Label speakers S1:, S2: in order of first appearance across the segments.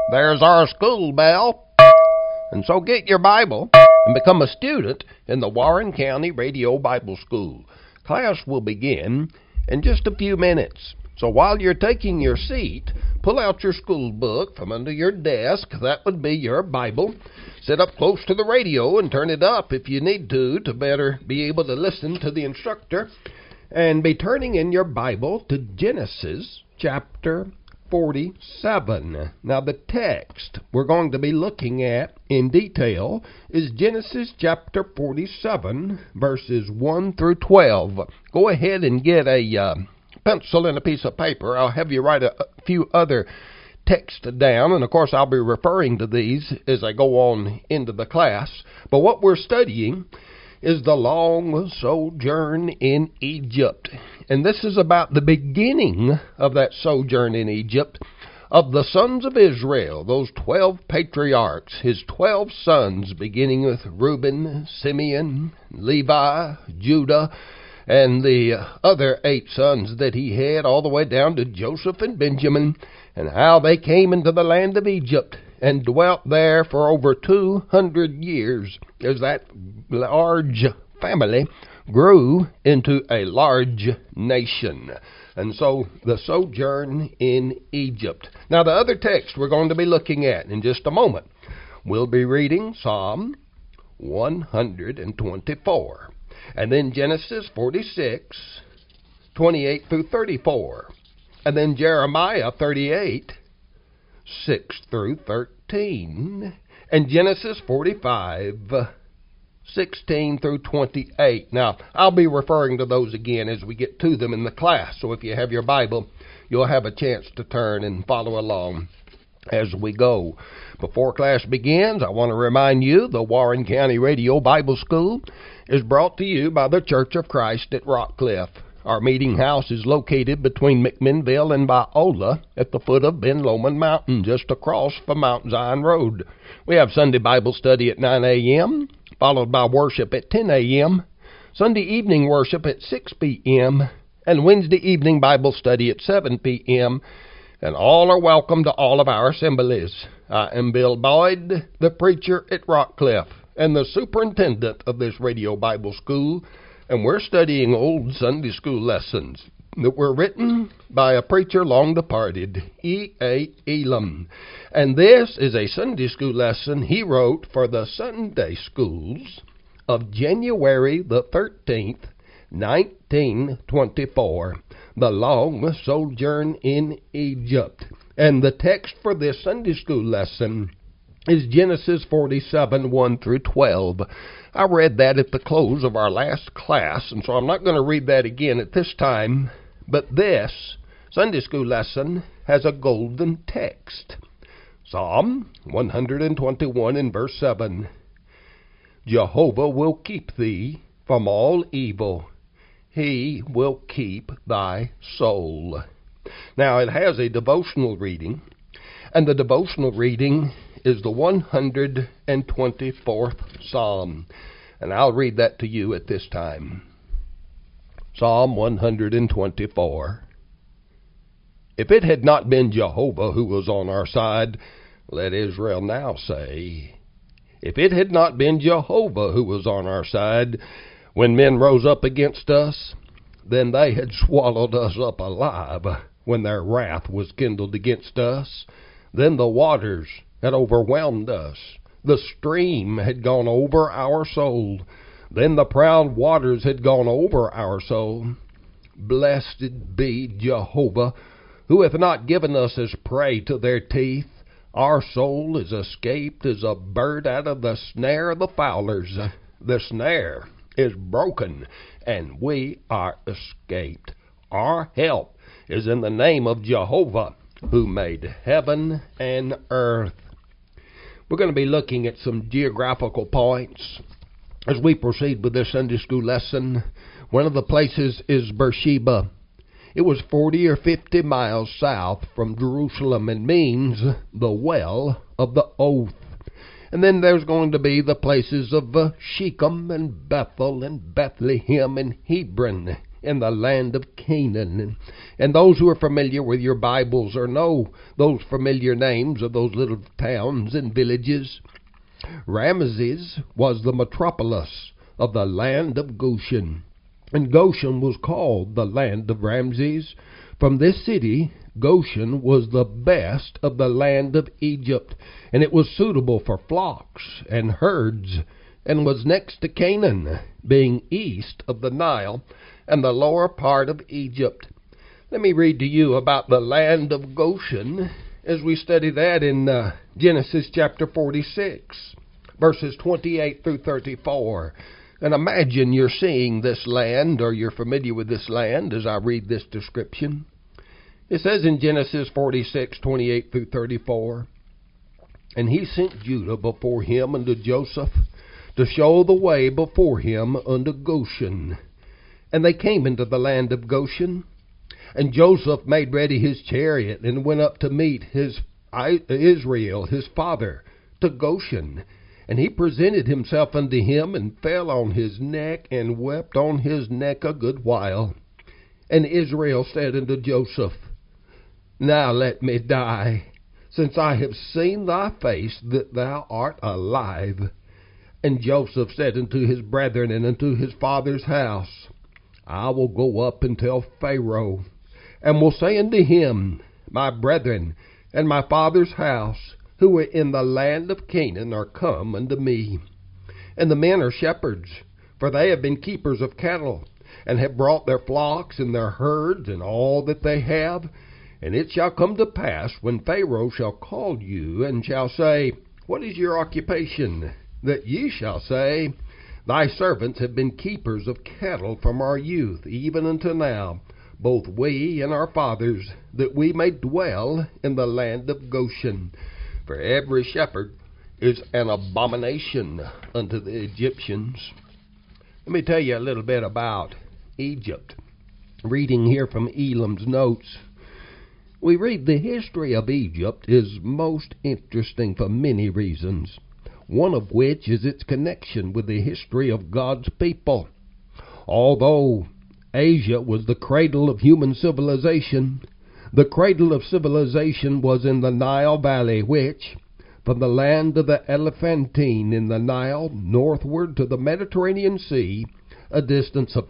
S1: There's our school bell. And so get your Bible and become a student in the Warren County Radio Bible School. Class will begin in just a few minutes. So while you're taking your seat, pull out your school book from under your desk. That would be your Bible. Sit up close to the radio and turn it up if you need to better be able to listen to the instructor. And be turning in your Bible to Genesis chapter 47. Now the text we're going to be looking at in detail is Genesis chapter 47, verses 1 through 12. Go ahead and get a pencil and a piece of paper. I'll have you write a few other texts down, and of course I'll be referring to these as I go on into the class. But what we're studying is the long sojourn in Egypt. And this is about the beginning of that sojourn in Egypt of the sons of Israel, those 12 patriarchs, his 12 sons, beginning with Reuben, Simeon, Levi, Judah, and the other 8 sons that he had, all the way down to Joseph and Benjamin, and how they came into the land of Egypt and dwelt there for over 200 years as that large family grew into a large nation. And so the sojourn in Egypt. Now the other text we're going to be looking at in just a moment, we'll be reading Psalm 124. And then Genesis 46, 28 through 34. And then Jeremiah 38, 6 through 13. And Genesis 45, 16 through 28. Now, I'll be referring to those again as we get to them in the class. So if you have your Bible, you'll have a chance to turn and follow along as we go. Before class begins, I want to remind you the Warren County Radio Bible School is brought to you by the Church of Christ at Rockcliffe. Our meeting house is located between McMinnville and Biola at the foot of Ben Lomond Mountain, just across from Mount Zion Road. We have Sunday Bible study at 9 a.m., followed by worship at 10 a.m., Sunday evening worship at 6 p.m., and Wednesday evening Bible study at 7 p.m., and all are welcome to all of our assemblies. I am Bill Boyd, the preacher at Rockcliffe, and the superintendent of this radio Bible school, and we're studying old Sunday school lessons that were written by a preacher long departed, E.A. Elam. And this is a Sunday school lesson he wrote for the Sunday schools of January the 13th, 1924, the long sojourn in Egypt. And the text for this Sunday school lesson is Genesis 47, 1 through 12. I read that at the close of our last class, and so I'm not going to read that again at this time. But this Sunday school lesson has a golden text. Psalm 121 in verse 7. Jehovah will keep thee from all evil. He will keep thy soul. Now it has a devotional reading, and the devotional reading is the 124th Psalm. And I'll read that to you at this time. Psalm 124. If it had not been Jehovah who was on our side, let Israel now say, if it had not been Jehovah who was on our side, when men rose up against us, then they had swallowed us up alive. When their wrath was kindled against us, then the waters had overwhelmed us. The stream had gone over our soul. Then the proud waters had gone over our soul. Blessed be Jehovah, who hath not given us as prey to their teeth. Our soul is escaped as a bird out of the snare of the fowlers. The snare is broken, and we are escaped. Our help is in the name of Jehovah, who made heaven and earth. We're going to be looking at some geographical points as we proceed with this Sunday school lesson. One of the places is Beersheba. It was 40 or 50 miles south from Jerusalem and means the well of the oath. And then there's going to be the places of Shechem and Bethel and Bethlehem and Hebron. in the land of Canaan. And those who are familiar with your Bibles or know those familiar names of those little towns and villages, Ramses was the metropolis of the land of Goshen. And Goshen was called the land of Ramses. From this city, Goshen was the best of the land of Egypt, and it was suitable for flocks and herds, and was next to Canaan, being east of the Nile and the lower part of Egypt. Let me read to you about the land of Goshen as we study that in Genesis chapter 46, verses 28 through 34. And imagine you're seeing this land, or you're familiar with this land as I read this description. It says in Genesis 46, 28 through 34, "And he sent Judah before him unto Joseph, to show the way before him unto Goshen. And they came into the land of Goshen. And Joseph made ready his chariot, and went up to meet Israel his father to Goshen. And he presented himself unto him, and fell on his neck, and wept on his neck a good while. And Israel said unto Joseph, Now let me die, since I have seen thy face, that thou art alive. And Joseph said unto his brethren and unto his father's house, I will go up and tell Pharaoh, and will say unto him, My brethren and my father's house, who are in the land of Canaan, are come unto me. And the men are shepherds, for they have been keepers of cattle, and have brought their flocks and their herds and all that they have. And it shall come to pass, when Pharaoh shall call you, and shall say, What is your occupation? That ye shall say, Thy servants have been keepers of cattle from our youth, even unto now, both we and our fathers, that we may dwell in the land of Goshen. For every shepherd is an abomination unto the Egyptians." Let me tell you a little bit about Egypt. Reading here from Elam's notes, we read the history of Egypt is most interesting for many reasons, one of which is its connection with the history of God's people. Although Asia was the cradle of human civilization, the cradle of civilization was in the Nile Valley, which, from the land of the Elephantine in the Nile northward to the Mediterranean Sea, a distance of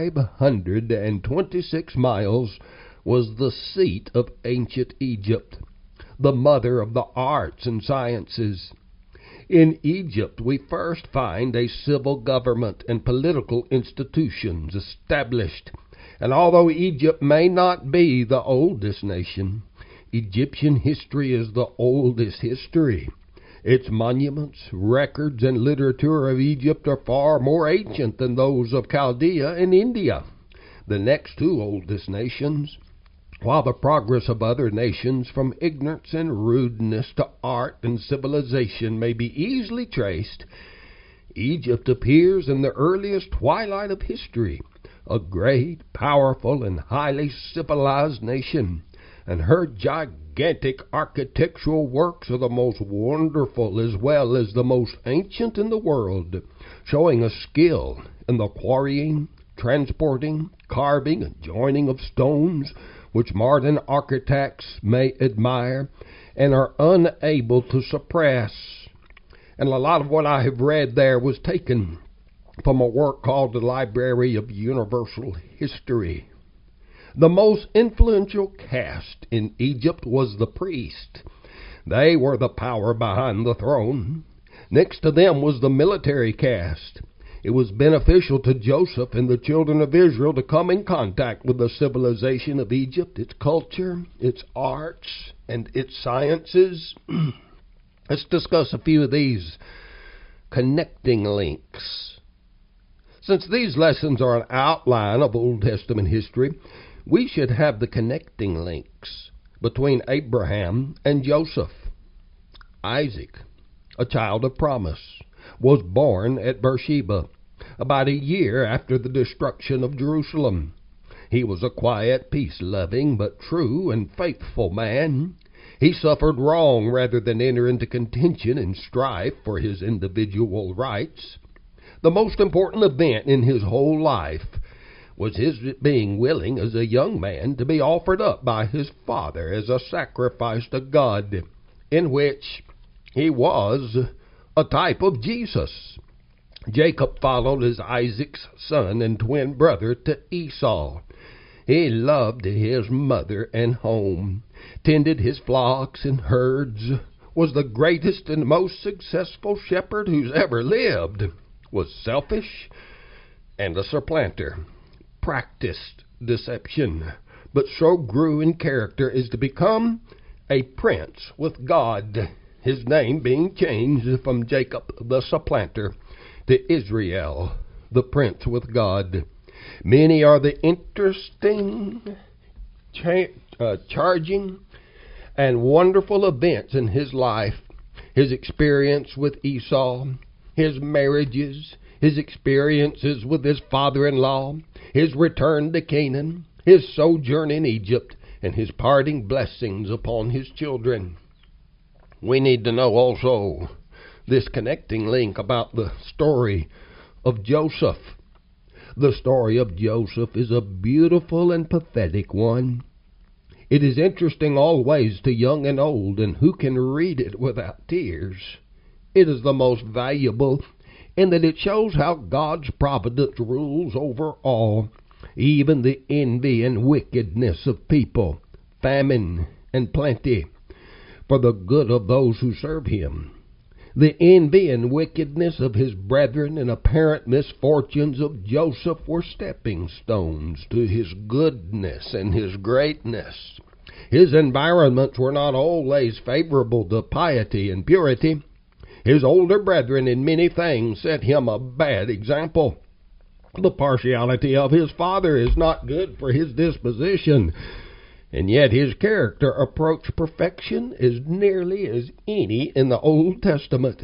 S1: 526 miles, was the seat of ancient Egypt, the mother of the arts and sciences. In Egypt, we first find a civil government and political institutions established. And although Egypt may not be the oldest nation, Egyptian history is the oldest history. Its monuments, records, and literature of Egypt are far more ancient than those of Chaldea and India, the next two oldest nations. While the progress of other nations from ignorance and rudeness to art and civilization may be easily traced, Egypt appears in the earliest twilight of history, a great, powerful, and highly civilized nation, and her gigantic architectural works are the most wonderful as well as the most ancient in the world, showing a skill in the quarrying, transporting, carving, and joining of stones, which modern architects may admire and are unable to suppress. And a lot of what I have read there was taken from a work called the Library of Universal History. The most influential caste in Egypt was the priest. They were the power behind the throne. Next to them was the military caste. It was beneficial to Joseph and the children of Israel to come in contact with the civilization of Egypt, its culture, its arts, and its sciences. Let's discuss a few of these connecting links. Since these lessons are an outline of Old Testament history, we should have the connecting links between Abraham and Joseph. Isaac, a child of promise, was born at Beersheba about a year after the destruction of Jerusalem. He was a quiet, peace-loving, but true and faithful man. He suffered wrong rather than enter into contention and strife for his individual rights. The most important event in his whole life was his being willing as a young man to be offered up by his father as a sacrifice to God, in which he was a type of Jesus. Jacob followed as Isaac's son and twin brother to Esau. He loved his mother and home, tended his flocks and herds, was the greatest and most successful shepherd who's ever lived, was selfish and a supplanter, practiced deception, but so grew in character as to become a prince with God, his name being changed from Jacob the supplanter to Israel, the prince with God. Many are the interesting, charging, and wonderful events in his life. His experience with Esau, his marriages, his experiences with his father-in-law, his return to Canaan, his sojourn in Egypt, and his parting blessings upon his children. We need to know also this connecting link about the story of Joseph. The story of Joseph is a beautiful and pathetic one. It is interesting always to young and old, and who can read it without tears? It is the most valuable in that it shows how God's providence rules over all, even the envy and wickedness of people, famine and plenty, for the good of those who serve him. The envy and wickedness of his brethren and apparent misfortunes of Joseph were stepping stones to his goodness and his greatness. His environments were not always favorable to piety and purity. His older brethren in many things set him a bad example. The partiality of his father is not good for his disposition, and yet his character approached perfection as nearly as any in the Old Testament.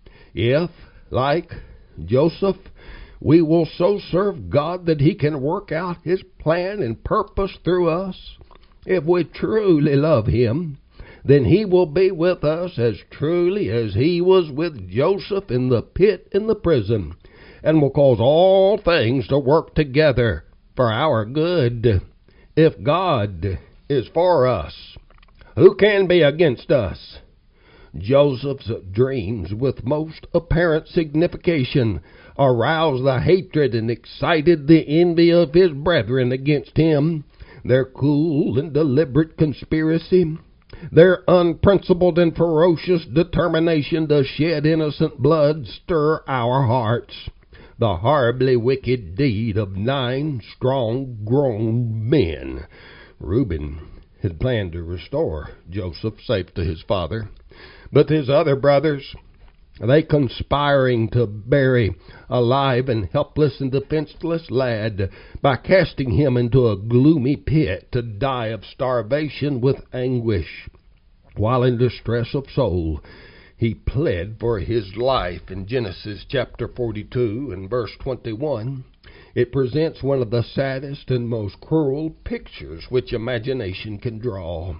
S1: If, like Joseph, we will so serve God that he can work out his plan and purpose through us, if we truly love him, then he will be with us as truly as he was with Joseph in the pit in the prison, and will cause all things to work together for our good. If God is for us, who can be against us? Joseph's dreams, with most apparent signification, aroused the hatred and excited the envy of his brethren against him. Their cool and deliberate conspiracy, their unprincipled and ferocious determination to shed innocent blood stir our hearts. The horribly wicked deed of 9 strong, grown men. Reuben had planned to restore Joseph safe to his father, but his other brothers, they conspiring to bury alive and helpless and defenseless lad by casting him into a gloomy pit to die of starvation with anguish. While in distress of soul, he pled for his life. In Genesis chapter 42 and verse 21, it presents one of the saddest and most cruel pictures which imagination can draw.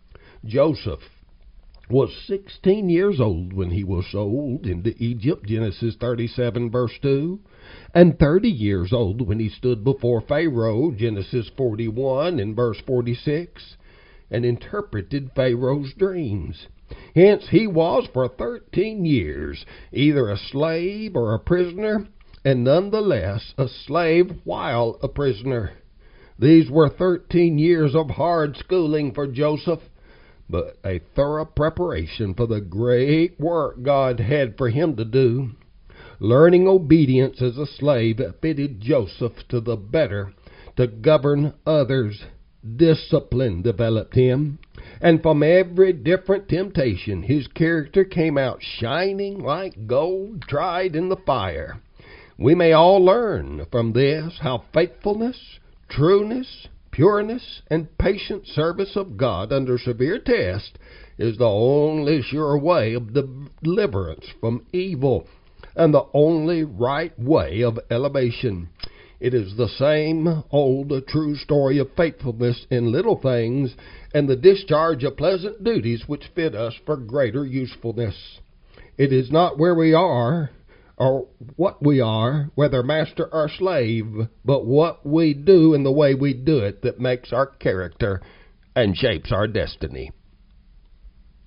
S1: Joseph was 16 years old when he was sold into Egypt, Genesis 37 verse 2, and 30 years old when he stood before Pharaoh, Genesis 41 and verse 46, and interpreted Pharaoh's dreams. Hence he was for 13 years either a slave or a prisoner, and nonetheless a slave while a prisoner. These were 13 years of hard schooling for Joseph, but a thorough preparation for the great work God had for him to do. Learning obedience as a slave fitted Joseph to the better to govern others. Discipline developed him, and from every different temptation his character came out shining like gold tried in the fire. We may all learn from this how faithfulness, trueness, pureness, and patient service of God under severe test is the only sure way of deliverance from evil and the only right way of elevation. It is the same old true story of faithfulness in little things and the discharge of pleasant duties which fit us for greater usefulness. It is not where we are or what we are, whether master or slave, but what we do and the way we do it that makes our character and shapes our destiny.